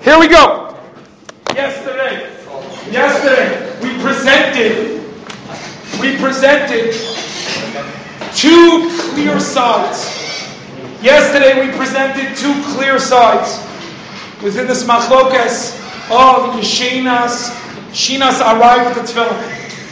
Here we go. Yesterday, we presented two clear sides. Yesterday we presented two clear sides within this machlokes of Yeshinas, Shinas Arai with the Tefillin.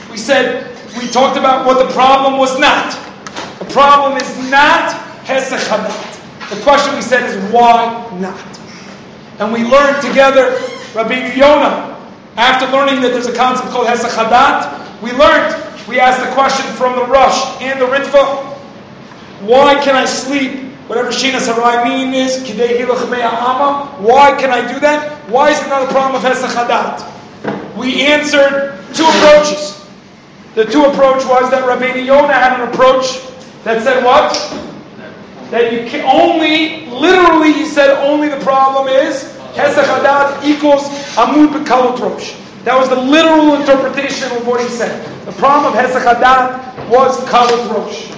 We talked about what the problem was not. The problem is not Hesach Hadat. The question we said is why not? And we learned together, Rabbeinu Yonah, after learning that there's a concept called Hesach Hadat, we asked the question from the Rosh and the Ritva, why can I sleep? Whatever Shinas Harai mean is, Kidei Hilach Mea Ama, why can I do that? Why is it not a problem of Hesach Hadat? We answered two approaches. The two approach was that Rabbeinu Yonah had an approach that said what? That you can literally he said only the problem is Hesach Hadat equals Amud B'Kalot Rosh. That was the literal interpretation of what he said. The problem of Hesach Hadat was Kalot Rosh.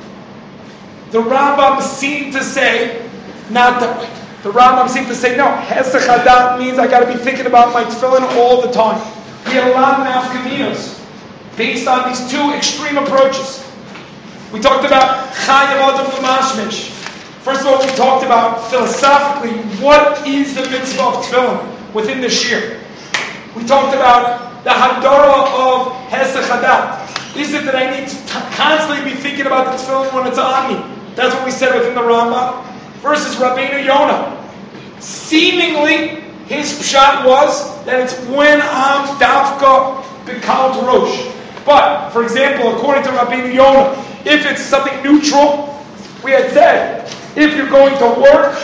The Rambam seemed to say, not that way. The Rambam seemed to say, no, Hesach Hadat means I got to be thinking about my tefillin all the time. We had a lot of nafkaminos based on these two extreme approaches. We talked about Chayav Adam L'Mashmish. First of all, we talked about philosophically what is the mitzvah of tefillin within the shir. We talked about the Hadara of Hesach Hadat. Is it that I need to constantly be thinking about the tefillin when it's on me? That's what we said within the Rambam. Versus Rabbeinu Yonah. Seemingly, his pshat was that it's when I'm dafka b'kalot rosh. But, for example, according to Rabbeinu Yonah, if it's something neutral, we had said, if you're going to work,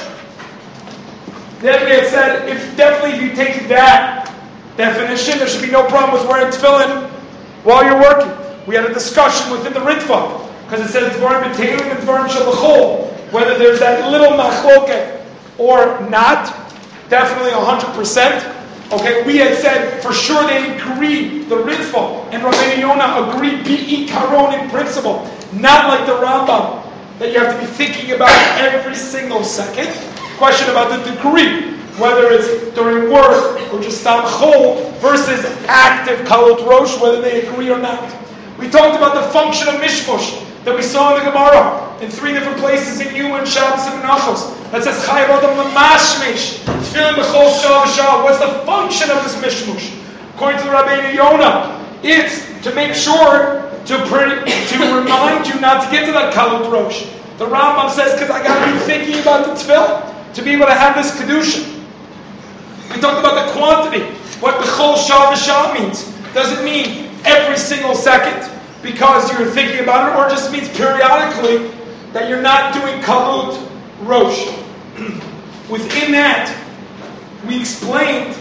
then we had said, if you take that definition, there should be no problem with wearing tefillin while you're working. We had a discussion within the Ritva, because it says Dvarim B'Teilim and Dvarim Shalachol, whether there's that little machloket or not, definitely 100%. Okay, we had said for sure they agree, the Ritva and Rabbeinu Yonah agree, Bi'i Karon in principle, not like the Rambam, that you have to be thinking about every single second. Question about the degree, whether it's during work or just on chol versus active kalot rosh, whether they agree or not. We talked about the function of mishmush that we saw in the Gemara in three different places in Yuma and Shabbos and Menachos. That says Chayav Adam L'Mashmish Tefillin B'Chol Shah V'Shah. What's the function of this mishmush? According to the Rabbeinu Yonah, it's to make sure to remind you not to get to that kalot rosh. The Rambam says because I got to be thinking about the tefillin to be able to have this kedusha. We talked about the quantity, what B'Chol Shah V'Shah means. Does it mean every single second because you're thinking about it, or just means periodically that you're not doing kalut rosh? Within that, we started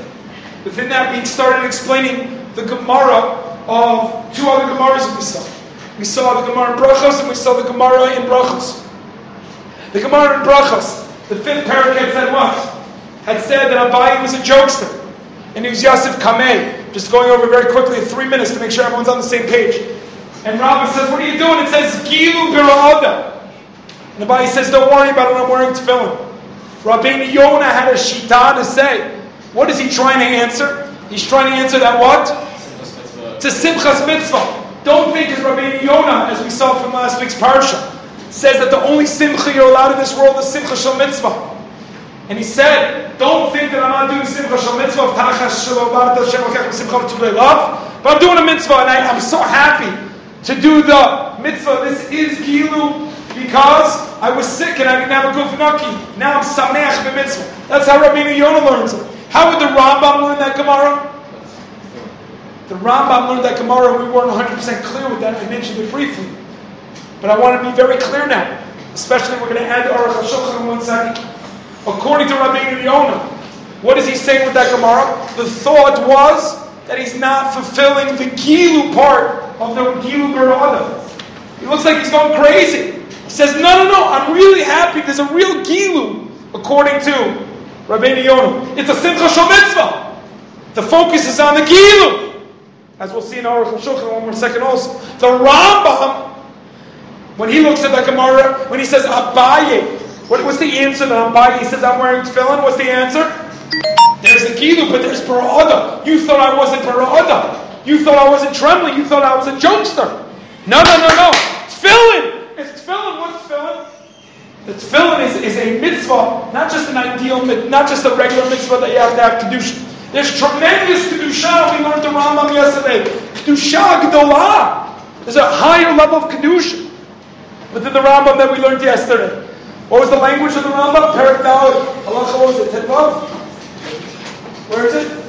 explaining the Gemara of two other Gemaras that we saw. We saw the Gemara in Brachos and we saw the Gemara in Brachos. The Gemara in Brachos, the fifth paragraph said what? Had said that Abaye was a jokester and he was Yosef Kamei. Just going over very quickly in 3 minutes to make sure everyone's on the same page. And Rabbi says, what are you doing? It says, Gilu Bira'ada. And Abaye says, don't worry about it, I'm wearing tefillin. Rabbeinu Yonah had a shita to say, what is he trying to answer? He's trying to answer that what? To Simchas Mitzvah. Don't think as Rabbeinu Yonah, as we saw from last week's parsha, says that the only simcha you're allowed in this world is Simcha Shel Mitzvah. And he said, don't think that I'm not doing Simcha Shel Mitzvah of Tachas Shelo Barta Shem Lekech Simcha V'Tulei Love, but I'm doing a mitzvah, and I'm so happy to do the mitzvah. This is Gilu because I was sick and I didn't have a guf naki. Now I'm Sameach b'mitzvah. That's how Rabbeinu Yonah learns it. How would the Rambam learn that Gemara? The Rambam learned that Gemara, we weren't 100% clear with that. I mentioned it briefly. But I want to be very clear now. Especially, we're going to add Aruch HaShulchan in 1 second. According to Rabbeinu Yonah, what is he saying with that Gemara? The thought was that he's not fulfilling the Gilu part of the Gilu Bira'ada. He looks like he's going crazy. He says, no, I'm really happy. There's a real Gilu, according to Rabbeinu Yonah. It's a Simcha Shel Mitzvah. The focus is on the Gilu. As we'll see in Aruch HaShulchan in 1 more second also. The Rambam, when he looks at the Gemara, when he says Abaye, what's the answer to Abaye? He says, I'm wearing tefillin. What's the answer? There's There's a Gilu, but there's Bara'ada. You thought I wasn't Bara'ada. You thought I wasn't trembling. You thought I was a jokester. No. Tefillin. It's tefillin. What's tefillin? The tefillin is a mitzvah, not just an ideal, not just a regular mitzvah that you have to have kedusha. There's tremendous kedusha. We learned the Rambam yesterday. Kedusha gedolah. There's a higher level of kedusha within the Rambam that we learned yesterday. What was the language of the Rambam? Perek Daled. Halacha, what was it? Tetvav? Where is it?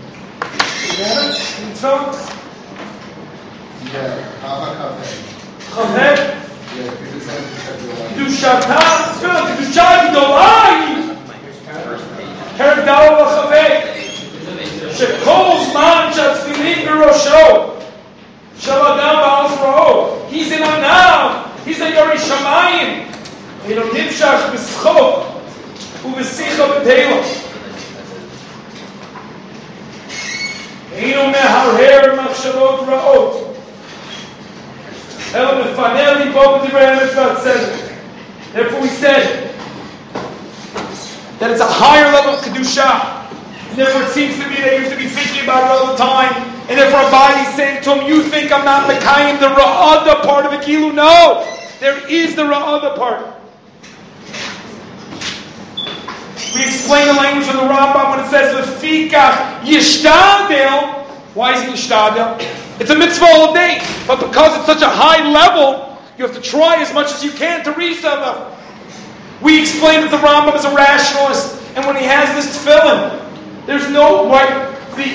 Chaveh. Kedushata. Kedusha gedolah. Perek Daled Chaveh. Shekol zman shatfilin b'rosho. Shaladam ba'azroho. He's in Anav. He's a Yori Shamayim. He'lo nimshach b'schok u'b'sicha b'teila. He'lo meharher machshavot ra'ot. He'lo mefaneh libo b'divrei hamitzvah tzedek. Therefore we said that it's a higher level of kedusha. And therefore it seems to me that you have to be thinking about it all the time. And if Rabbi is saying to him, you think I'm not Mekayim, the Ra'ada part of the Gilu? No! There is the Ra'ada part. We explain the language of the Rambam when it says, Lefikach Yishtadel. Why is it Yishtadel? It's a mitzvah all day. But because it's such a high level, you have to try as much as you can to reach that level. We explain that the Rambam is a rationalist. And when he has this tefillin, there's no the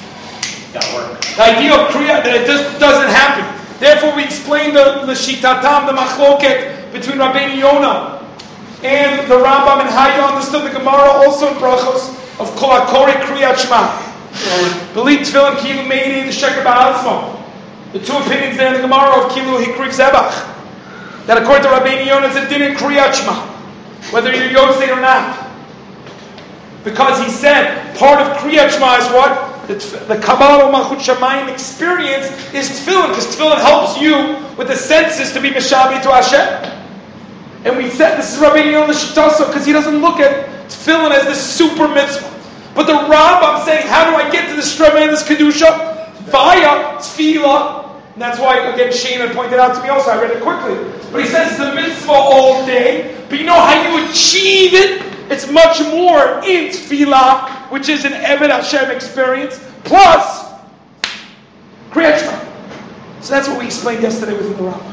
idea of Kriya, that it just doesn't happen. Therefore, we explain the Shitatam, the Machloket between Rabbeinu Yonah and the Rambam, and how you understood the Gemara also in Brachos of Kol HaKorei Kriyat Shema. Believe Tefillin Kilu Meini the Sheker Ba'alzmo. The two opinions there in the Gemara of Kilu Hikriv Zebach. That according to Rabbeinu Yonah, it's a din in Kriyat Shema, whether you're Yotzei or not. Because he said, part of Kriyat Shema is what? The Kabbalah Malchut Shamayim experience is tefillin, because tefillin helps you with the senses to be Meshabi to Hashem. And we said, this is Rabbeinu Yonah Shitaso, because he doesn't look at tefillin as this super mitzvah. But the Rambam saying, how do I get to this tremendous Kedusha? Via tefillah. And that's why, again, Shane had pointed out to me also, I read it quickly. But he says it's a mitzvah all day, but you know how you achieve it? It's much more in tefillah, which is an Eved Hashem experience, plus Kriyat Shema. So that's what we explained yesterday within the Rambam.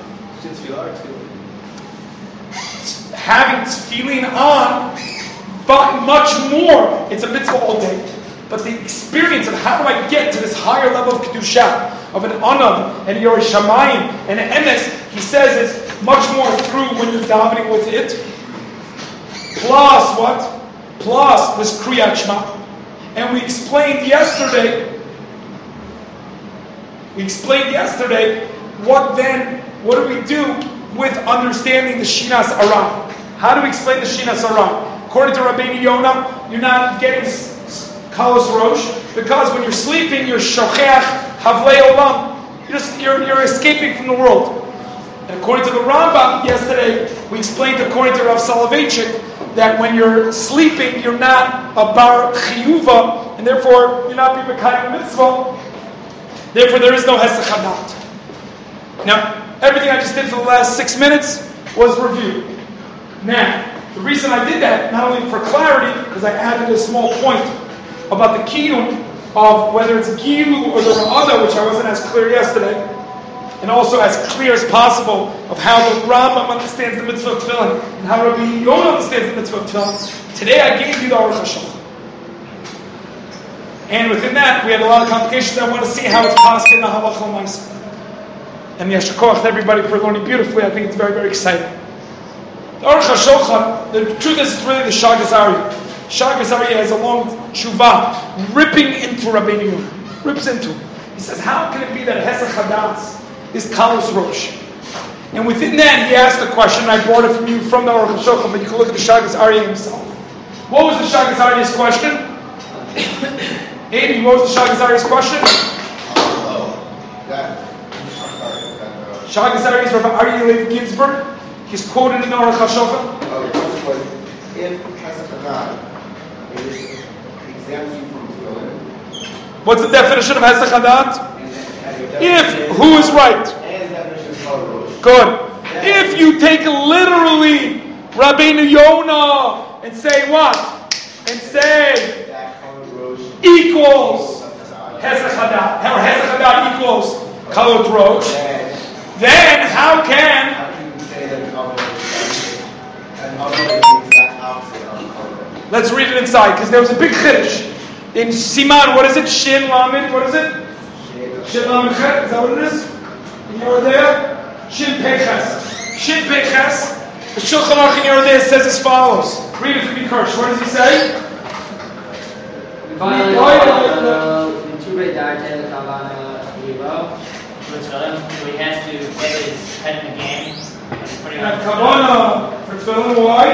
Having tefillin on, but much more. It's a mitzvah all day. But the experience of how do I get to this higher level of Kedusha, of an Anav, and Yori Shamayim, and an Emes, he says it's much more through when you're davening with it. Plus what? Plus this Kriyat Shema. And we explained yesterday what do we do with understanding the Shinas Aram? How do we explain the Shinas Aram? According to Rabbeinu Yonah, you're not getting Kalos Rosh, because when you're sleeping, you're Shocheach Havlei Olam. You're escaping from the world. And according to the Rambam yesterday, we explained according to Rav Soloveitchik that when you're sleeping, you're not a bar chiyuva, and therefore you're not being mekayim mitzvah. Therefore, there is no hesach hadat. Now, everything I just did for the last 6 minutes was review. Now, the reason I did that, not only for clarity, because I added a small point about the kiyum of whether it's gilu or the ra'ada, which I wasn't as clear yesterday, and also as clear as possible of how the Rambam understands the mitzvah of tefillin and how Rabbi Yonah understands the mitzvah of tefillin. Today I gave you the Aruch HaShulchan. And within that, we had a lot of complications. I want to see how it's passed in the halacha l'maaseh. And yashar koach to everybody for learning beautifully. I think it's very, very exciting. The Aruch HaShulchan, the truth is, it's really the Shagas Aryeh. Shagas Aryeh has a long tshuva, ripping into Rabbeinu Yonah. Rips into him. He says, how can it be that hesach hadas is Kalos Rosh? And within that, he asked a question. I brought it from you from the Aruch HaShulchan, but you can look at the Shagas Aryeh himself. What was the Shagas Aryeh's question? Amy, what was the Shagas Aryeh's question? Shagas Aryeh is Rabbi Aryeh Lev Ginsburg. He's quoted in the Aruch HaShulchan. If Hesach Hadat is What's the definition of Hesach Hadat? Who is right? Good. If you take literally Rabbeinu Yonah and say what? And say equals Hesach Hadat, or Hesach Hadat equals Kalot Rosh, then how can let's read it inside, because there was a big chiddush in Siman. What is it? Shin Lamed. What is it? Shin Lamed Chet. Is that what it is? In Yerodea? Shin Peches. Shin Peches. The Shulchan Aruch in Yerodea says as follows. Read it for me, Kirsch. What does he say? So he has to get his head in the game. And Kavanah for tefillin, why?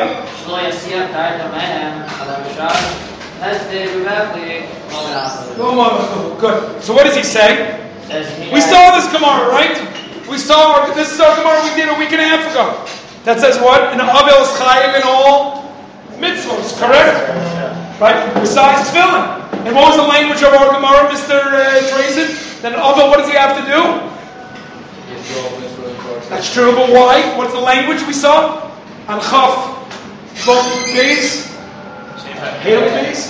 Good. So what does he say? We saw this Gemara, right? This is our Gemara we did a week and a half ago. That says what? An Avel is chayiv in all mitzvahs, correct? Right? Besides tefillin. And what was the language of our Gemara, Mr. Drazen? Then Avel, what does he have to do? That's true, but why? What's the language we saw? Al Chaf. Both days. Hail days.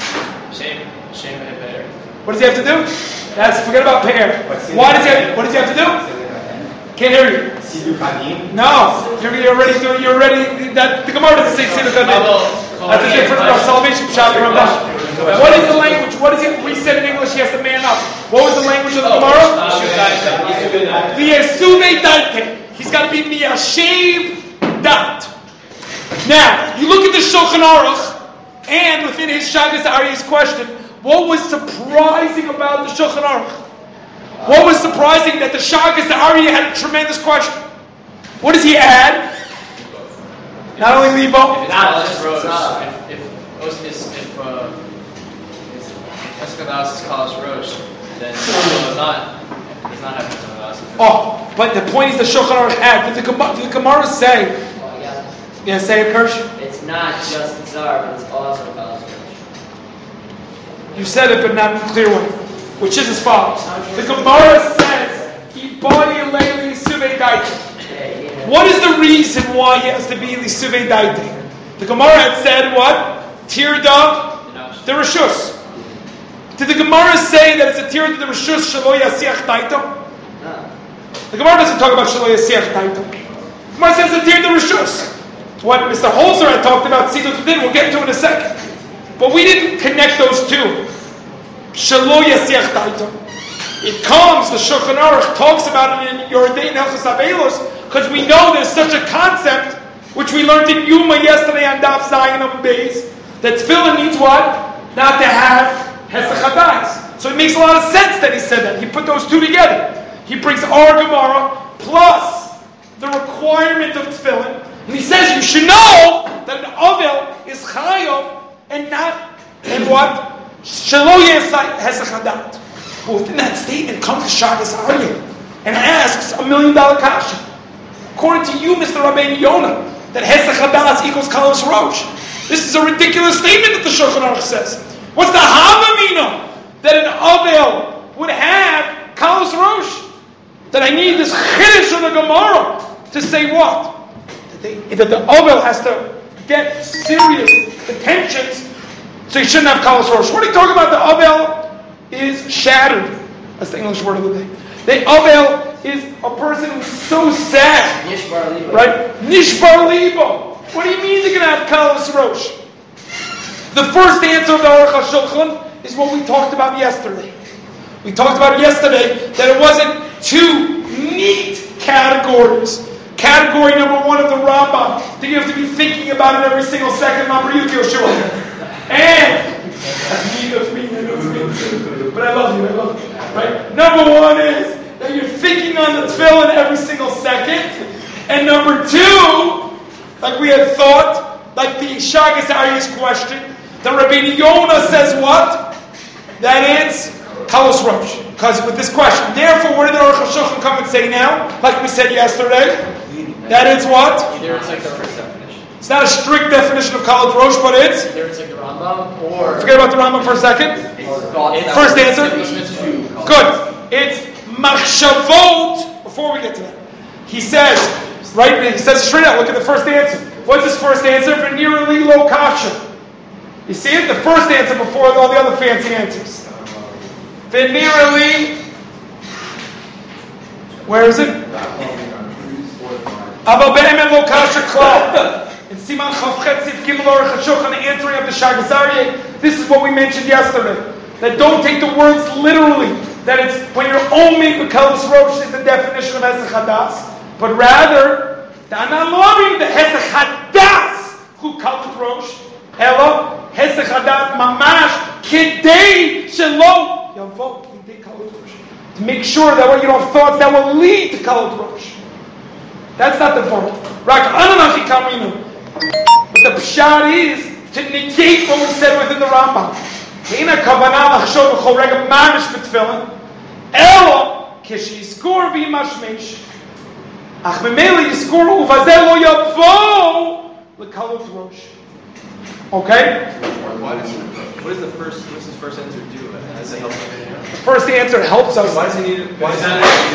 What does he have to do? Forget about pair. What does he have to do? Can't hear you. No. You're already that the Gemara doesn't say Siddur Kadim. That's a different salvation shot. What is the language? What is it? We said in English he has to man up. What was the language of the Gemara? V'yesuvei daite. He's got to be miyashev dat. Now, you look at the Shulchan Aruch, and within his Shagas Aryeh's question, what was surprising about the Shulchan Aruch? What was surprising that the Shagas Aryeh had a tremendous question? What does he add? Not only Libo. If Eskadas is Kalas Rosh, then it does not have Eskadas. Oh, but the point is the Shulchan Aruch had. Did the Gemara say? Yeah, say it, Kirsch. It's not just Tzar, but it's also Kalas Rosh. You said it, but not in a clear way. Which is as follows. The Gemara says, what is the reason why he has to be Lisuvei Daite? The Gemara had said what? Tirda the Rishus. Did the Gemara say that it's a Tirda the Rishus Shelo Yasiach Daito? The Gemara doesn't talk about Shelo Yasiach Daito. The Gemara says it's a Tirda the Rishus. What Mr. Holzer had talked about, we'll get to in a second. But we didn't connect those two. Shelo Yasiach Daito. It comes, the Shulchan Aruch talks about it in Yerodei and Hilchos Avelos, because we know there's such a concept, which we learned in Yuma yesterday on Daf Zayin of Beis, that tefillin needs what? Not to have Hesach Hadas. So it makes a lot of sense that he said that. He put those two together. He brings our Gemara plus the requirement of tefillin, and he says you should know that an Avel is Chayav and not, and what? Shelo Hesach Hadat. But within that statement comes the Shagas Aryeh and asks $1 million kasha. According to you, Mr. Rabbeinu Yonah, that Hesach Hadas equals Kalos Rosh. This is a ridiculous statement that the Shulchan Aruch says. What's the Havamina that an Avel would have Kalos Rosh? That I need this Chiddush of the Gemara to say what? That the Avel has to get serious attentions, so he shouldn't have Kalos Rosh. What are you talking about? The Avel is shattered. That's the English word of the day. The Avel is a person who's so sad. Nishbar Libo. Right? Nishbar Libo. What do you mean they're going to have Kalos Rosh? The first answer of the Aruch HaShulchan is what we talked about yesterday. We talked about yesterday that it wasn't two neat categories. Category number one of the Rambam, that you have to be thinking about it every single second. And that's me, but I love you, right? Number one is that you're thinking on the tefillin every single second. And number two, like we had thought, like the Shagas Aryeh's question, that Rabbeinu Yonah says what? That it's Kalos Rosh. Because with this question, therefore, what did the Aruch HaShulchan come and say now? Like we said yesterday, that it's what? Either it's like the first definition. It's not a strict definition of Kalat Rosh, but it's... Either it's like the Rambam or... Forget about the Rambam for a second. First answer. Good. It's Machshavot. Before we get to that. He says, right, he says straight out, look at the first answer. What's his first answer? Venirali lo kasha. You see it? The first answer before all the other fancy answers. Venirali. Where is it? Abba be'emet lo kasha klal. In Siman Chavchet Sif Gimel Aruch HaShulchan, the answering of the Shagazariah, this is what we mentioned yesterday. That don't take the words literally. That it's when you're only B'Kalos Rosh is the definition of Hesech Hadas. But rather, the Analamim, the Hesech Hadas, who Kalos Rosh, Ella, Hesech Hadas, Mamash, Kidei, Shelo, Yavot, Kidei Kalos Rosh. To make sure that when you don't have thoughts that will lead to Kalos Rosh. That's not the point. Rak Ananachi Kaminu. But the pshat is to negate what was said within the Rambam. Keina kavanah lachshov b'chol rega mamish b'tefillin, elo k'sheyizkur b'yimashmesh, ach b'meila yizkur uvazeh lo yavo l'kalut rosh. Okay? What's his first answer do? As a help? The first answer helps us. Why does he need it? Why is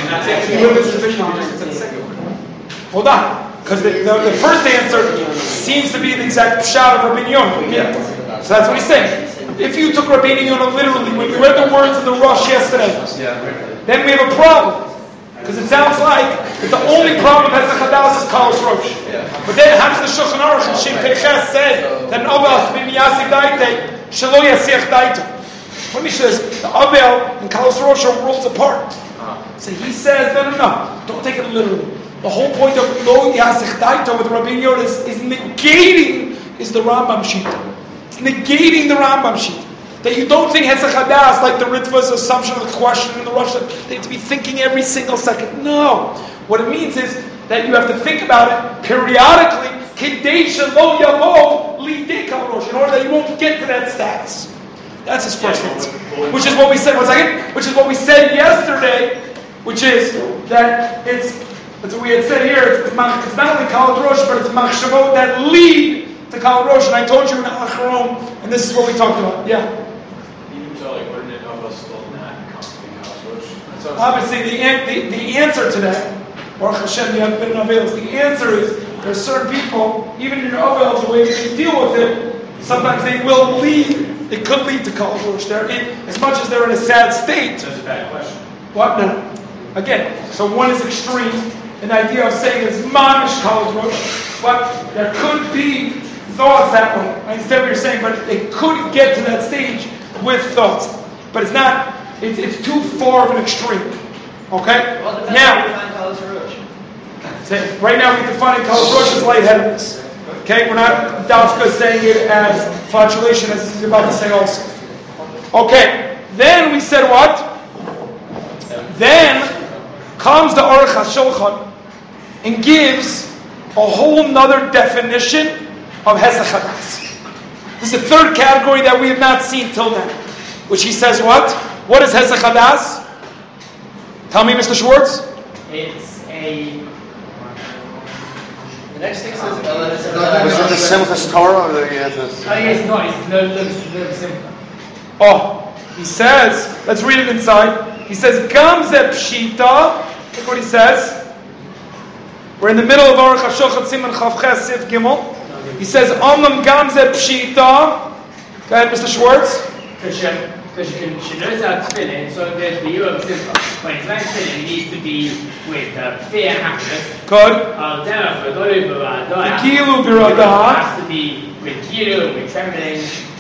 Hold on. Because the first answer seems to be the exact pshat of Rabbeinu Yonah. So that's what he's saying. If you took Rabbeinu Yonah literally, when we read the words in the Rosh yesterday, then we have a problem. Because it sounds like that the only problem with Hesech Hadas is Kalos Rosh. But then how does the Shulchan Aruch and Shem Peches say that an Avel B'mi Yasik Daite Shelo Yasiach Daite? When he says the Avel and Kalos Rosh are worlds apart. So he says, no, don't take it literally. The whole point of Lo Yasich Daito with Rabbeinu Yonah is negating is the Rambam Shita. It's negating the Rambam Shita. That you don't think Hesech Hadas like the Ritva's assumption of the question in the Rosh, they have to be thinking every single second. No. What it means is that you have to think about it periodically, Kidei Shelo Yavo Lidei Kal Rosh, in order that you won't get to that status. That's his first answer. Which is what we said, which is what we said yesterday, which is that that's what we had said here, it's not only Kalat Rosh, but it's Machshavot that lead to Kalat Rosh. And I told you in Acharon, and this is what we talked about. Yeah. Even so, like, wouldn't it help us still not come to Kalat Rosh? Obviously, the answer to that, Baruch Hashem, you haven't been in Avels, the answer is there are certain people, even in your Avels, the way they deal with it, sometimes they will lead, it could lead to Kalat Rosh. As much as they're in a sad state. That's a bad question. What? No. Again, so one is extreme. An idea of saying it's mamish Kalat Rosh, but there could be thoughts that way. I understand what you're saying, but they could get to that stage with thoughts. But it's not, it's too far of an extreme. Okay? Well, now, define right now we define Kalat Rosh as lightheadedness. Okay? We're not Dafka saying it as flatulation, as he's about to say also. Okay. Then we said what? Then comes the Aruch HaShulchan and gives a whole nother definition of Hesech Hadas. This is the third category that we have not seen till now. Which he says what? What is Hesech Hadas? Tell me, Mr. Schwartz. It's a... The next thing says... Was it the Simchas Torah or the it's not. It's no simple. Oh, he says, let's read it inside. He says, Gamze Pshita. Look what he says. We're in the middle of Aruch HaShulchan Siman Chavches Sif Gimel. He says, Omnam Gamze Pshita. Go ahead, Mr. Schwartz. Because she knows how to spin it, so there's the Yom Simcha. When it's like spinning, it needs to be with fear and happiness. Good. Gilu Birada. Has to be with Gilu, with trembling.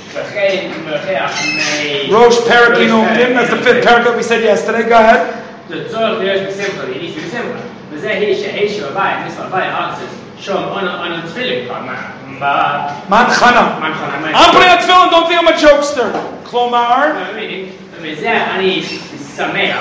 Rosh Perakino Dim, that's the fifth parak we said yesterday. Go ahead. The Tzorach there is simple, it needs to be simple. But there he Shabbai, this Rabbi answers, Shom on a tefillin, Man Chana. I'm putting on tefillin, don't think I'm a jokester. Klomar. No, meaning, there I need Sameach.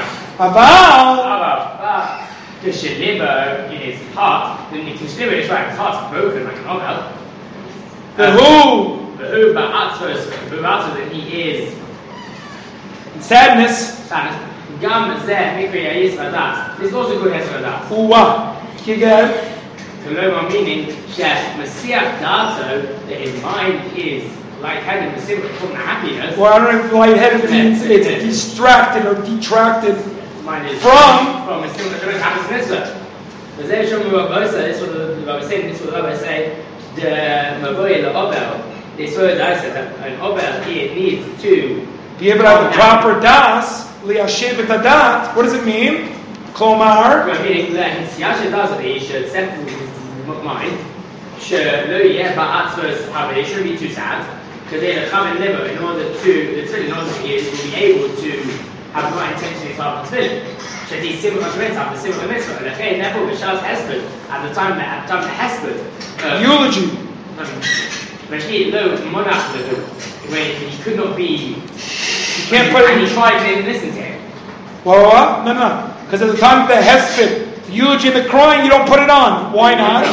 Aval. Kishiliba in his heart, then Kishiliba is right, his heart's broken like an oval. The who? Who that he is sadness. Gam zeh mikri yis vadas. This is also good Hesech Hadas. Uwa. Again. Koloma meaning that Messiah Dato, that his mind is lightheaded, Messiah from happiness. Well, I don't know if lightheaded means it's distracted or detracted from Messiah that happens mitzvah. But then show me what Bosa, this was what I was saying, this was what I say, the Maboy the Obel, this word I said that an Obel it needs to be able to have the proper das, liyashiv et adat. What does it mean? Klomar. Meaning that his yashiv das, he should set his mind. Should lo yeh ba'atzvos have it shouldn't be too sad. Because they come in liver in order to the tefillin, in order to be able to have the right intention to have the tefillin. Should he simcha shmitz have the simcha mitzvah? And okay, therefore b'shas hesped at the time the hesped eulogy. But he lo monach when he could not be. You can't put it. And he tried to listen to him. Well, no. Because at the time of the hesped, the eulogy and the crying, you don't put it on. Why not?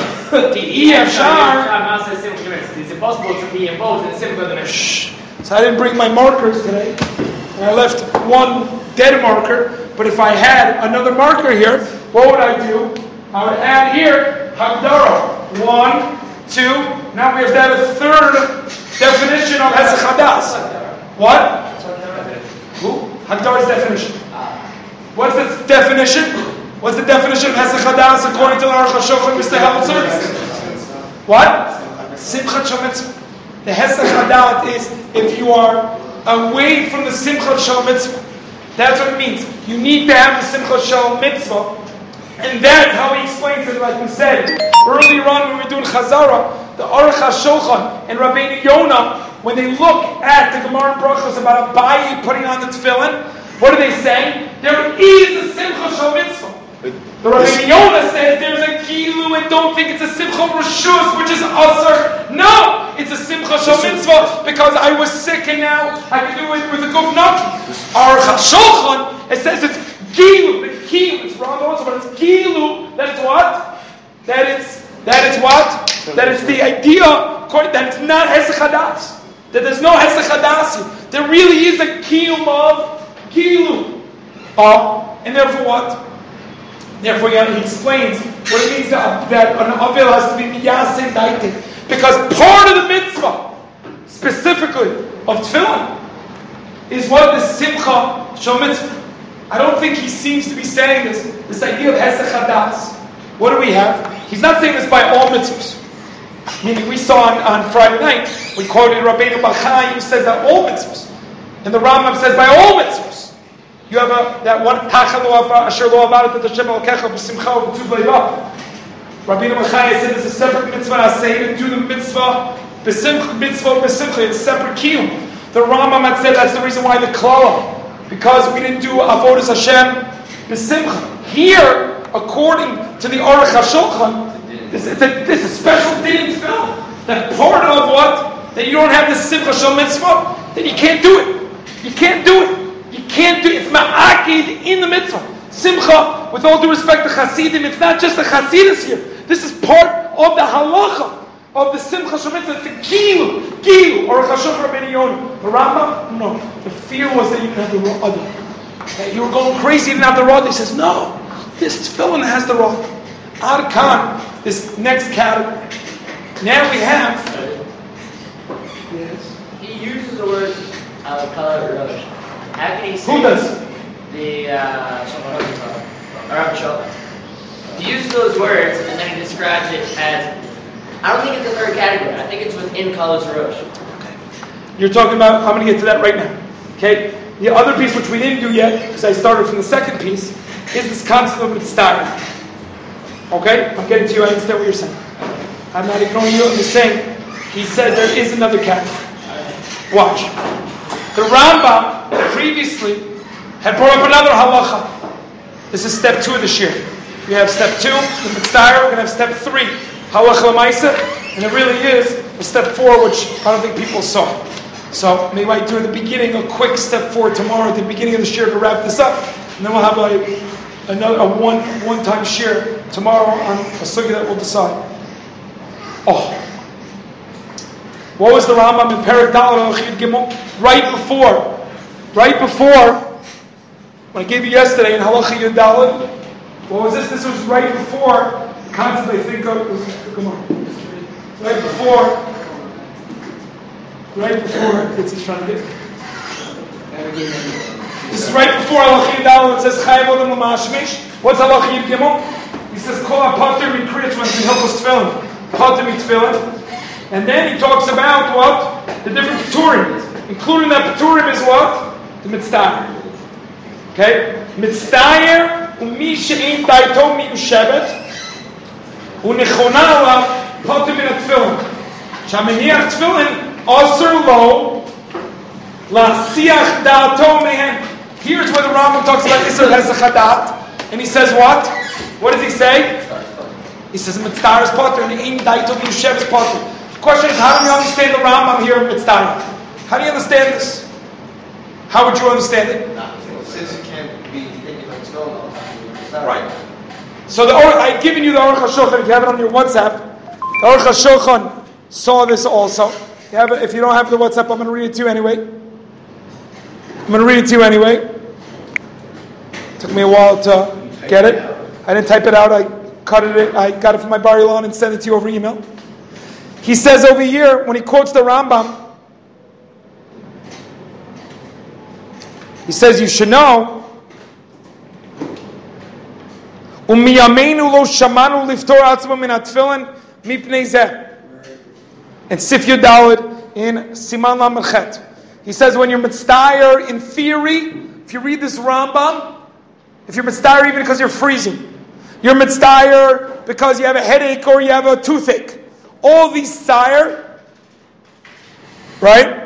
It's impossible to be involved in the simcha of the mitzvah. Shh. So I didn't bring my markers today. And I left one dead marker. But if I had another marker here, what would I do? I would add here Hagdara. 1, 2. Now we have to have a third definition of Hesed Chadas. What? Who? Hagdara's definition. What's the definition? What's the definition of Hesed Chadas according to the Aruch HaShulchan, Mr. Helmholtz? What? Simchat Shel Mitzvah. The Hesed Chadat is if you are away from the Simchat Shel Mitzvah. That's what it means. You need to have the Simchat Shel Mitzvah. And that's how he explains it, like we said. Earlier on when we were doing Chazara, the Aruch HaShulchan and Rabbeinu Yonah, when they look at the Gemara and Brachos about Abaye putting on the tefillin, what are they saying? There is a Simchat Shel Mitzvah. The Rabbeinu Yonah says there's a Gilu and don't think it's a Simcha Rishus, which is Asar. No! It's a Simcha Shel Mitzvah because I was sick and now I can do it with a Guf Naki. Aruch HaShulchan, it says it's Gilu. The Gilu, it's wrong also, but it's Gilu. That is what? That is what? That is the idea that it's not Hesed Chadas. That there's no Hesed Chadas. There really is a Kiyum of Gilu. And therefore what? Therefore, he explains what it means that an avil has to be miyasin daitin. Because part of the mitzvah, specifically of tefillin, is what the simcha shel mitzvah. I don't think he seems to be saying this idea of hesed chadas. What do we have? He's not saying this by all mitzvahs. Meaning we saw on Friday night, we quoted Rabbeinu Bachai, who says that all mitzvahs. And the Rambam says by all mitzvahs. You have that one Tacha lo asher lo avadet et Hashem Elokecha b'simcha u'b'tuv le'yah. Rabbeinu Bachai said it's a separate mitzvah. I say to do the mitzvah b'simcha. It's a separate kiyum. The Rambam had said that's the reason why the klala, because we didn't do avodas Hashem b'simcha. Here, according to the Aruch HaShulchan, this is a special din in film. That part of what? That you don't have the simcha shel mitzvah, then you can't do it. You can't do it. You can't do it. It's ma'akid in the mitzvah. Simcha, with all due respect to Hasidim, it's not just the Hasidus here. This is part of the halacha of the Simcha Shel Mitzvah. It's the Gilu, or Chashuk Rabbeinu Yonah. The Rambam, no. The fear was that you didn't have the Rod. That you were going crazy, you didn't have the Rod. He says, no, this tefillin has the Rod. Arkan, this next category. Now we have. Yes. He uses the word Kala Rosh. How can he say who does? The Rav Shulchan. He uses those words and then he describes it as, I don't think it's a third category. I think it's within Kala Rosh. Okay. You're talking about, I'm going to get to that right now. Okay? The other piece which we didn't do yet, because I started from the second piece, is this concept of mitzvah. Okay? I'm getting to you, I understand what you're saying. I'm not ignoring you, I'm just saying, he says there is another category. Watch. The Rambam previously had brought up another halacha. This is step 2 of the shir. We have step 2, the mitzvah, we're going to have step 3, halacha l'maisa, and there really is a step 4, which I don't think people saw. So maybe I do at the beginning a quick step 4 tomorrow at the beginning of the shir to wrap this up, and then we'll have another one-time shir tomorrow on a sugya that we'll decide. What was the Rambam in Perek Daled Chiyud Gimel? Right before, when I gave you yesterday in Halacha Yud Daled, what was this? This was right before constantly think of, come on, right before, it's just trying to get, this is right before Halacha Yudal, it says, Chayav Odom L'Mashmish. What's Halacha Yud Gimel? He says, Kol HaPater Mikriyat when it's in Hilchos Tefillin. Pater Mitzvillin. And then he talks about what? The different Peturim. Including that Peturim is what? The Mitzdayer. Okay? Mitzdayer, Umi She'in Daito Mi'ushevet, Unechona Alav, Pater Min HaTefillin. Shameniach Tefillin, Aser Lo, La'asiach Da'ato Mehen. Here's where the Rambam talks about Isser Hezachadat. And he says what? What does he say? He says Mitzdayer is Pater, and Ein Daito Mi'ushevet is Pater. The question is, how do you understand the Rambam here in Mitzdayer? How do you understand this? How would you understand it? Since you can't be thinking like stone all the time. Right. So I've given you the Aruch HaShulchan. If you have it on your WhatsApp, the Aruch HaShulchan saw this also. If you don't have the WhatsApp, I'm going to read it to you anyway. Took me a while to get it. I didn't type it out. I cut it. I got it from my Bar Ilan and sent it to you over email. He says over here, when he quotes the Rambam, he says, you should know, U'miyamenu lo shamanu liftor atzma min atfilin mipnei zeh. And Sif Yudalid in Siman Lamed Chet. He says, when you're Mitzdayer, in theory, if you read this Rambam, if you're Mitzdayer even because you're freezing, you're Mitzdayer because you have a headache or you have a toothache. All these Tzdayer, right?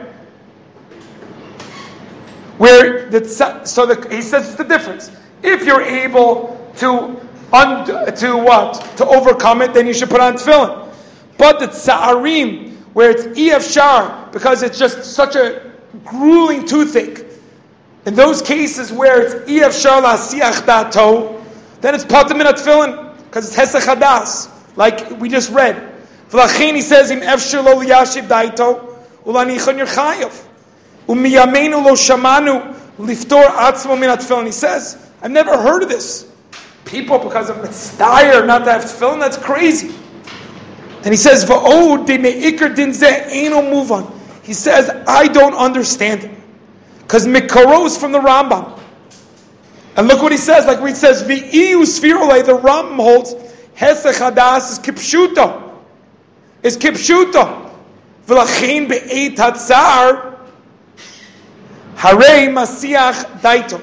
He says it's the difference. If you're able to overcome it, then you should put on tefillin. But the Tzarim, where it's Efshar, because it's just such a grueling toothache, in those cases where it's Efshar la'asiach da'ato, then it's Pater Min HaTefillin, because it's Hesach Hadas, like we just read. V'lachin, he says, Im Efshar lo liyashiv da'ato, ulanichon yer chayav. Umiyamenu lo shamanu liftor atzmo min hatefillin. He says, I've never heard of this. People, because of Mitzdayer, not to have tefillin, that's crazy. And he says, V'od de me'ikar din zeh eino muvan. He says, I don't understand it. Because Mikaros from the Rambam. And look what he says, like when he says, V'iyu sfirolei, the Rambam holds, Hesech Hadas is kipshuto. Is kipshuto. V'lachin be'eit hatzar, Harei Masiach Daito.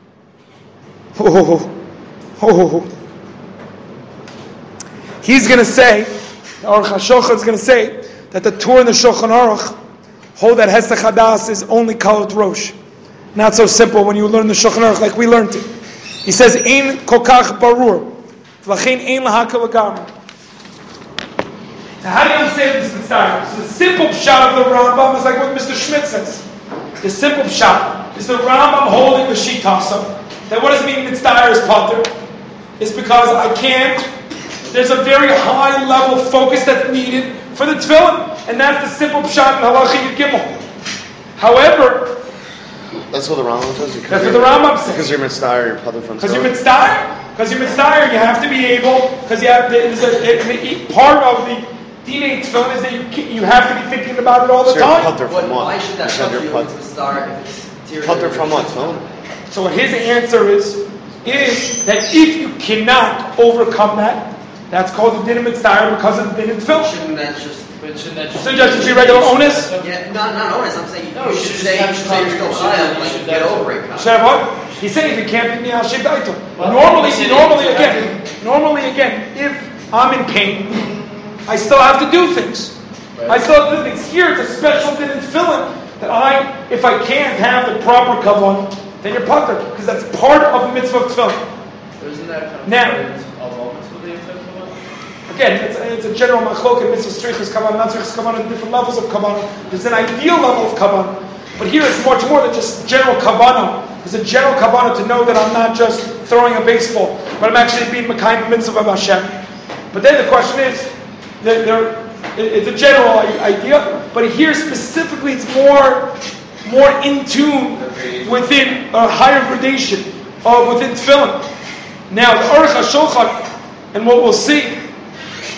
He's going to say, the Aruch HaShulchan is going to say, that the Torah and the Shulchan Aruch hold that Hesach Hadas is only Kalot Rosh. Not so simple when you learn the Shulchan Aruch like we learned it. He says, Ein Kokach Barur. V'lachein Ein Lahakal L'Gamar. Now how do you understand this Mitzdayer? So the simple pshat of the Rambam is like what Mr. Schmidt says. The simple pshat is the Rambam holding the Shitasa. That what does it mean Mitzdayer is Pater? It's because I can't. There's a very high level focus that's needed for the tefillin, and that's the simple pshat in Halacha Yud Gimel. However, that's what the Rambam says. That's what the Rambam says. Because you're Mitzdayer, you're Pater from. Because you're Mitzdayer, you have to be able. Because you have part of the Dinei tefillin is that you have to be thinking about it all the time. Pater from what? Why should that help you with the star if it's Pater from what? So his answer is that if you cannot overcome that, that's called the din of Mitzdayer because of the din of tefillin. Shouldn't that just be regular onus? Yeah, not onus. I'm saying you should say you're still child, like get over it. Should what? He's saying if you can't beat me, I'll shave daito. Normally again, if I'm in pain, I still have to do things. Right. I still have to do things. Here, it's a special din in tefillin that if I can't have the proper kavan, then you're pater, because that's part of the mitzvah of tefillin. Isn't that now, again, it's a general machloket, mitzvah strichas kavan, not strichas kavan, and different levels of kavan. There's an ideal level of kavan, but here it's much more than just general kavanah. There's a general kavanah to know that I'm not just throwing a baseball, but I'm actually being mekayim mitzvah of Hashem. But then the question is, it's a general idea, but here specifically it's more in tune within a higher gradation within tefillin. Now the Aruch HaShulchan, and what we'll see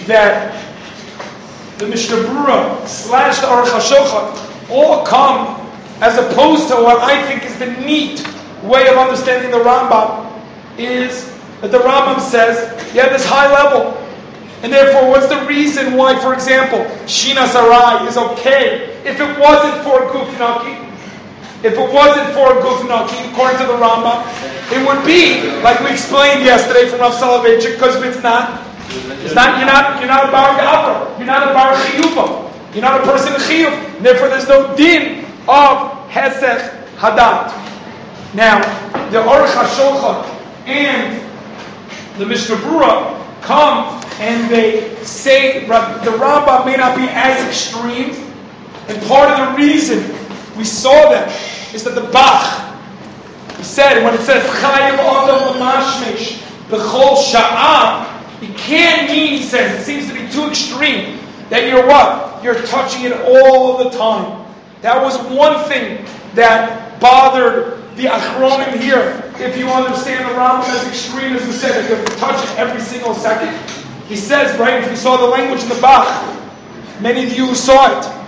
that the Mishnah Berurah / the Aruch HaShulchan all come as opposed to what I think is the neat way of understanding the Rambam is that the Rambam says you have this high level, and therefore what's the reason why, for example, Shinas Arai is okay if it wasn't for Gufnaki? If it wasn't for Gufnaki, according to the Rambam, it would be like we explained yesterday from Rav Soloveitchik, because if you're not a bar gavra, you're not a bar chiyuva, you're not a person of chiyuv, and therefore there's no din of hesed hadat. Now, the Aruch HaShulchan and the Mishnah Berurah come and they say the Rambam may not be as extreme, and part of the reason we saw them is that the Bach, he said, when it says Chayav Adam L'mashmesh B'chol Sha'ah, it can't mean, he says, it seems to be too extreme, that you're what? You're touching it all the time. That was one thing that bothered the Achronim here. If you understand the Rambam as extreme as we said, that you have to touch it every single second. He says, right, if you saw the language in the Bach, many of you saw it.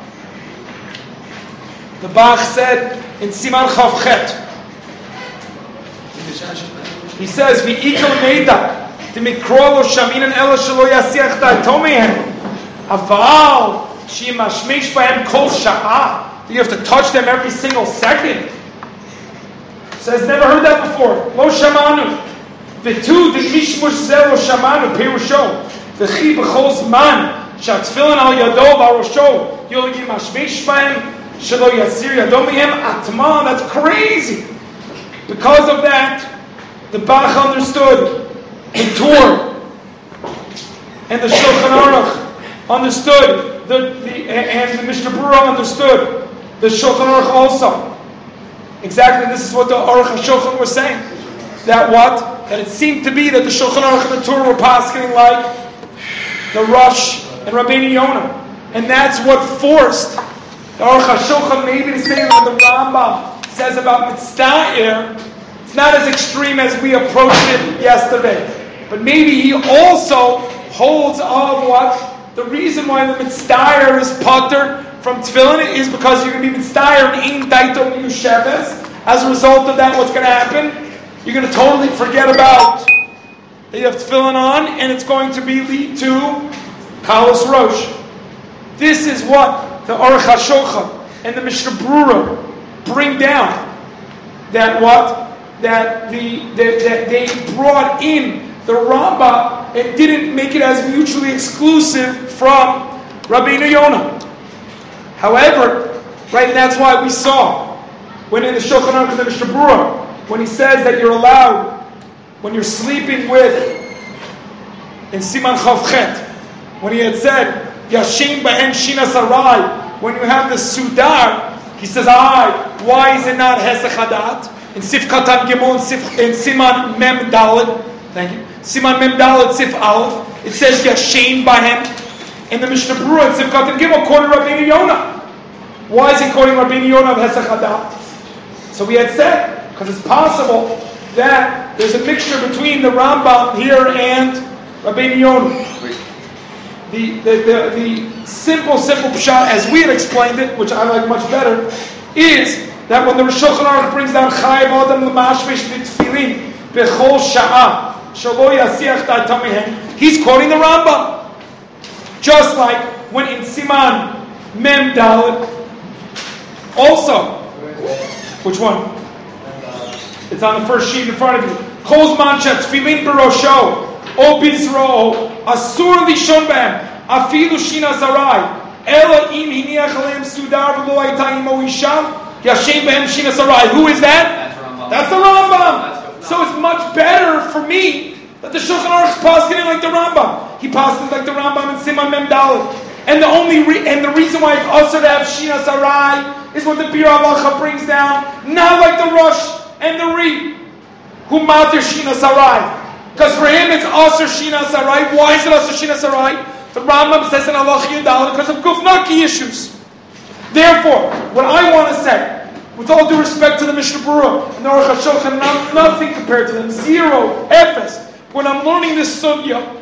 The Bach said in Siman Chav Chet, he says, "V'ikol meida t'mikro lo shaminan ela shelo yasiach da'ato mehem, aval she'imashmesh b'hem kol sha'ah." You have to touch them every single second. Says, never heard that before. Lo shamanu. V'tu d'mishmush zeh lo shamanu perusho. V'chi b'chol zman she'atfilin al yado v'arosho yol yimashmesh b'hem shelo yasir yado mehem atman. That's crazy. Because of that, the Bach understood the Torah, and the Shulchan Aruch understood and the Mishnah Berurah understood the Shulchan Aruch also. Exactly, this is what the Aruch HaShulchan was saying. That it seemed to be that the Shulchan Aruch and the Torah were passing like the Rosh and Rabbeinu Yonah, and that's what forced the Aruch HaShulchan maybe to say that the Rambam says about Mitzta'ir. It's not as extreme as we approached it yesterday. But maybe he also holds of what? The reason why the Mitzta'ir is pater from Tefillin is because you're going to be Mitzta'ir and Ein Daito Miyusheves. As a result of that, what's going to happen? You're going to totally forget about that you have Tefillin on, and it's going to lead to Kalos Rosh. This is what the Aruch HaShulchan and the Mishnah Berurah bring down. That what? That they brought in the Rambam and didn't make it as mutually exclusive from Rabbeinu Yonah. However, right, and that's why we saw when in the Shulchan Aruch and the Mishnah Berurah, when he says that you're allowed when you're sleeping with in Siman Chav Chet, when he had said Yashin B'hen Shinas Arai, when you have the Sudar, he says, why is it not Hesed Hadat? In Sif Katan Gimel, in Siman Mem Dalet, thank you. Siman Mem Dalet Sif Aleph, it says Yashin Bahem. In the Mishnah Berurah, in Sif Katan Gimel, quoting Rabbeinu Yonah. Why is he quoting Rabbeinu Yonah of Hesed Hadat? So we had said, because it's possible that there's a mixture between the Rambam here and Rabbeinu Yonah. The simple pshat, as we had explained it, which I like much better, is that when the Shulchan Aruch brings down Chayav Adam L'mashmesh B'tfilin B'chol Sha'ah Shelo Yasiach Da'ato Mehem, he's quoting the Rambam. Just like when in Siman Mem Dalet, also, which one? It's on the first sheet in front of you. Chol Zman She'atfilin B'rosho O Bizro Asur Lishon B'hem Afilu Shinas Arai Ela Im Hiniach Aleim Sudar V'lo Hayta Imo Isha Yashem B'hem Shinas Arai. Who is that? That's the Rambam. So it's much better for me that the Shulchan Aruch is passing like the Rambam. He passes like the Rambam in Siman Mem Dalet. And the reason why it's also to have Shinas Arai is what the Bir Halacha brings down, not like the Rosh and the Ri, who matter Shinas Arai. Because for him it's also Shinas Arai. Why is it also Shinas Arai? The Rambam says in Halacha Yudal because of Gufnaki issues. Therefore, what I want to say, with all due respect to the Mishnah Berurah and the Aruch HaShulchan, nothing compared to them, zero, efes. When I'm learning this sugya,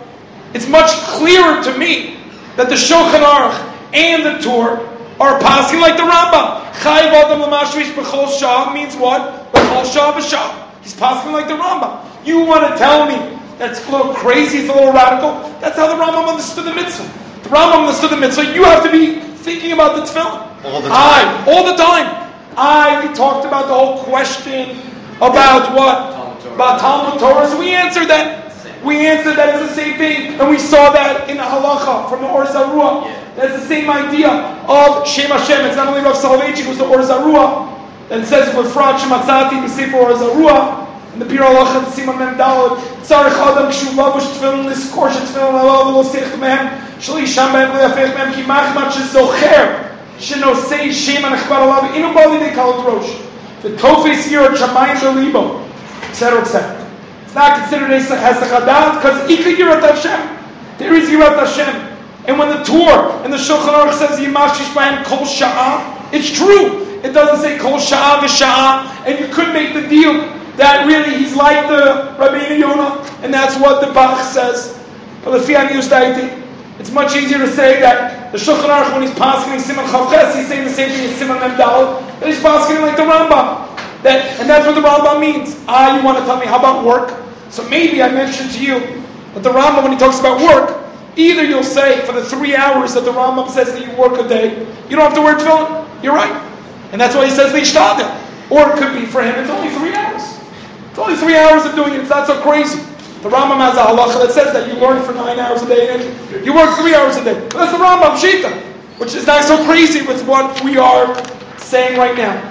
it's much clearer to me that the Shulchan Aruch and the Torah are passing like the Rambam. Chayiv adam l'mashrish b'chol shah means what? B'chol shah b'shah. He's passing like the Rambam. You want to tell me that's a little crazy, it's a little radical? That's how the Rambam understood the mitzvah. The Rambam understood the mitzvah. You have to be thinking about the tefillin. All the time. All the time. We talked about the whole question about what? About Talmud Torah. So we answered that. We answered that it's the same thing. And we saw that in the halacha from the Or Zarua. That's the same idea of Shem Hashem. It's not only Rav Soloveitchik who's the Or Zarua. That says, Lefrat Shematzati B'Sefer Or Zarua. In the Pir Halacha, the Siman Mem Daled. Tzarech Adam Kshu Lavush Tefillin Liskor Shetefillin Alav Lo Sech Mehem Shli Sham Behem Lo Yafech Mehem Ki Machmat Shezocher Shenosei Shem Anachbar Alav Inu Bali De Kalot Rosh V'Tofes Yer Chamayim Belibo, etc., etc. It's not considered as a chadat because Ika Yirat Hashem. There is Yirat Hashem. And when the Torah and the Shulchan Aruch says Yimashish Bahem Kol Sha'ah, it's true. It doesn't say Kol Sha'ah V'Sha'ah, and you could make the deal that really he's like the Rabbeinu Yonah, and that's what the Bach says. But Lefi Aniyus Daiti, it's much easier to say that the Shulchan Aruch, when he's passing Siman Chavches, he's saying the same thing as Siman Mem Daled, that he's passing like the Rambam. And that's what the Rambam means. You want to tell me how about work? So maybe I mentioned to you that the Rambam, when he talks about work, either you'll say for the 3 hours that the Rambam says that you work a day, you don't have to wear tefillin. You're right. And that's why he says Leishtadel. Or it could be for him, it's only 3 hours. It's only 3 hours of doing it. It's not so crazy. The Rambam has a halacha that says that you learn for 9 hours a day and you work 3 hours a day. But that's the Rambam Shita, which is not so crazy with what we are saying right now.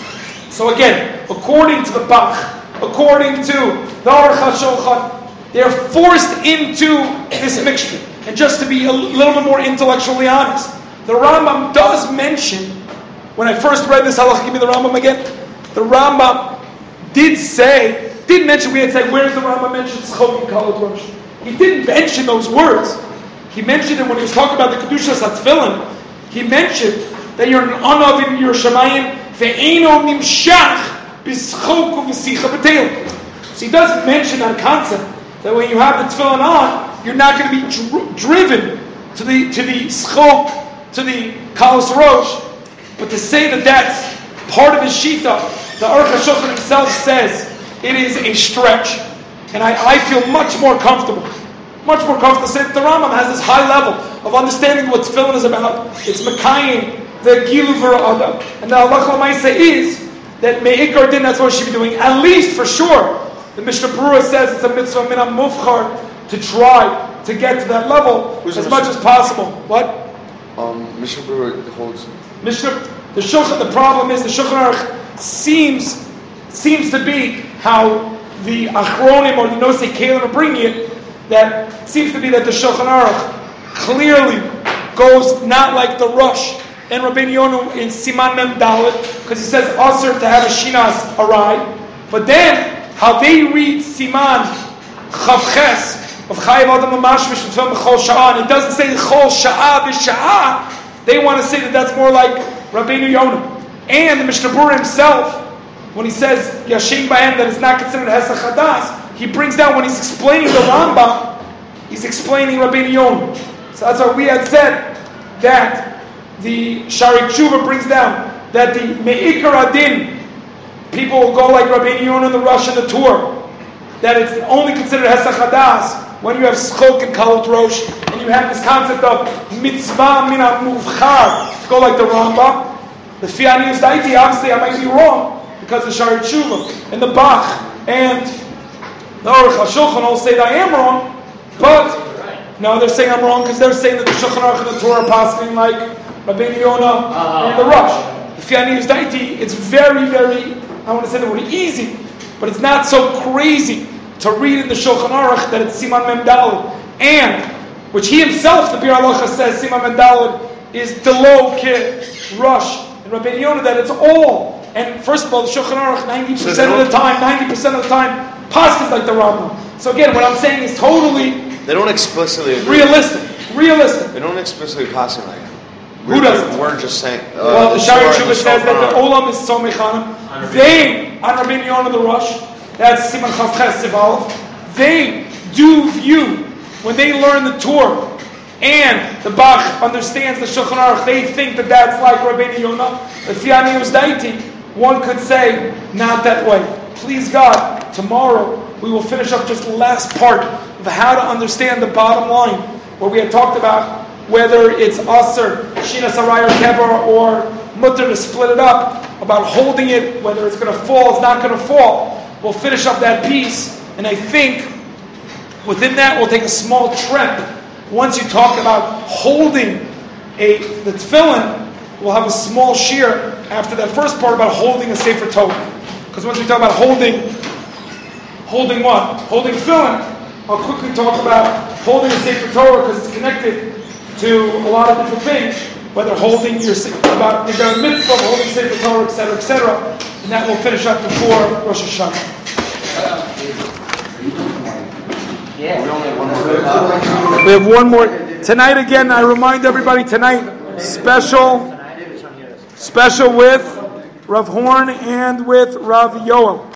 So again, according to the Bach, according to the Aruch HaShulchan, they're forced into this mixture. And just to be a little bit more intellectually honest, the Rambam does mention, when I first read this halacha, give me the Rambam again, the Rambam did mention, we had said, where does the Rambam mention Tzchok and Kalot Rosh? He didn't mention those words. He mentioned it when he was talking about the Kedushas HaTefillin. He mentioned that you're an Anav in Yerushalayim, ve'eno nimshach b'schok u'v'sicha b'teil. So he does mention that concept, that when you have the tefillin on, you're not going to be driven to the schok, to the Kalos Rosh. But to say that that's part of his shita, the Aruch HaShulchan himself says it is a stretch, and I feel much more comfortable to say that the Rambam has this high level of understanding what tefillin is about. It's Mekayim, the Gilu V'Ra'ada. And the halacha l'maisa is that Me'ikar Din, that's what she should be doing. At least, for sure, the Mishnah Berurah says it's a mitzvah min mufchar to try to get to that level as much as possible. What? Mishnah Berurah holds. The Shulchan, the problem is the Shulchan Aruch seems to be how the Achronim or the Nosei Kalim are bringing it, that seems to be that the Shulchan Aruch clearly goes not like the Rosh and Rabbeinu Yonah in Siman Mem Daled, because he says Asr to have a Shinas Arai, but then how they read Siman Chavches of Chayiv Adam L'Mashmish V'Tefillin B'Chol Sha'ah, and it doesn't say Chol Sha'ah B'Sha'ah. They want to say that that's more like Rabbeinu Yonah. And the Mishnah Berurah himself, when he says Yashin B'Hem, that it's not considered Hesach Hadas, he brings down, when he's explaining the Rambam, he's explaining Rabbeinu Yonah. So that's why we had said that the Shari Tshuva brings down that the Me'ikar Adin, people will go like Rabbeinu Yonah in the Rosh and the Tur, that it's only considered Hesach Hadas when you have Schok and Kalot Rosh, and you have this concept of Mitzvah Min HaMuvchar, to go like the Rambam. The Lefi Aniyus Daiti, obviously I might be wrong, because the Shari Tshuva and the Bach and the Aruch HaShulchan all say that I am wrong, but no, they're saying I'm wrong because they're saying that the Shulchan Aruch and the Torah are passing like Rabbeinu Yonah and the Rosh. The Lefi Aniyus Daiti, it's very, very, I want to say the word easy, but it's not so crazy to read in the Shulchan Aruch that it's Siman Mem Daled, and which he himself, the Bir Halacha says, Siman Mem Daled is Delo Ke Rosh and Rabbeinu Yonah, that it's all. And first of all, the Shulchan Aruch 90% of the time passes like the Rambam. So again, what I'm saying is totally They don't explicitly agree. realistic. They don't explicitly pass it like that. Who doesn't? We're just saying. Well, the Shari Tshuva says that the Olam is Somech Hanam. They, on Rabbeinu Yonah the Rosh, that's Siman Chavches Siv Aleph, they do view when they learn the Torah and the Bach understands the Shulchan Aruch, they think that that's like Rabbeinu Yonah. If Yani was Daiti, one could say, not that way. Please God, tomorrow we will finish up just the last part of how to understand the bottom line, where we had talked about whether it's Aser, Shina Sarai or Kebar, or Mutter to split it up, about holding it, whether it's going to fall, it's not going to fall. We'll finish up that piece, and I think within that we'll take a small trip. Once you talk about holding the tefillin, we'll have a small shear after that first part about holding a Sefer Torah. Because once we talk about holding what? Holding tefillin, I'll quickly talk about holding a Sefer Torah because it's connected to a lot of different things, whether holding your about the mitzvah, holding Sefer Torah, etc., and that will finish up before Rosh Hashanah. We have one more tonight. Again, I remind everybody tonight special with Rav Horn and with Rav Yoel.